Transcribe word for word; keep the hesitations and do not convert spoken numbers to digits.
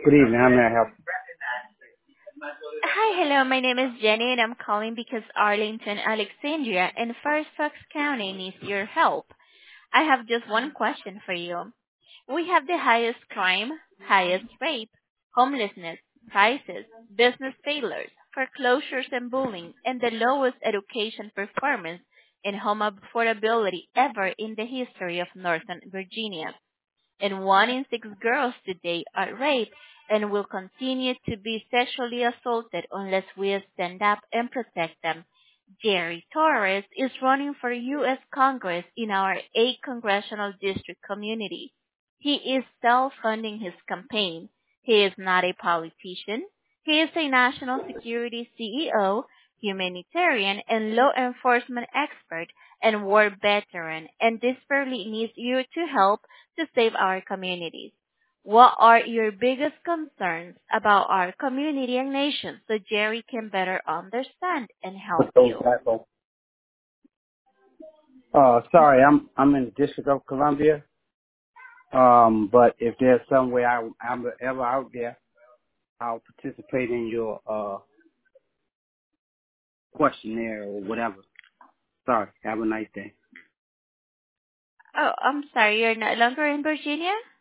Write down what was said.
Good evening. How may I help Hi, hello. My name is Jenny, and I'm calling because Arlington, Alexandria, and Fairfax County needs your help. I have just one question for you. We have the highest crime, highest rape, homelessness, prices, business failures, foreclosures and bullying, and the lowest education performance and home affordability ever in the history of Northern Virginia, and one in six girls today are raped and will continue to be sexually assaulted unless we stand up and protect them. Jerry Torres is running for U S. Congress in our eight congressional district community. He is self-funding his campaign. He is not a politician. He is a national security C E O, humanitarian, and law enforcement expert and war veteran, and desperately needs you to help to save our communities. What are your biggest concerns about our community and nation so Jerry can better understand and help with those you? type of? Uh, sorry, I'm I'm in the District of Columbia. Um, but if there's some way I, I'm ever out there, I'll participate in your uh questionnaire or whatever. Sorry. Have a nice day. Oh, I'm sorry, you're no longer in Virginia?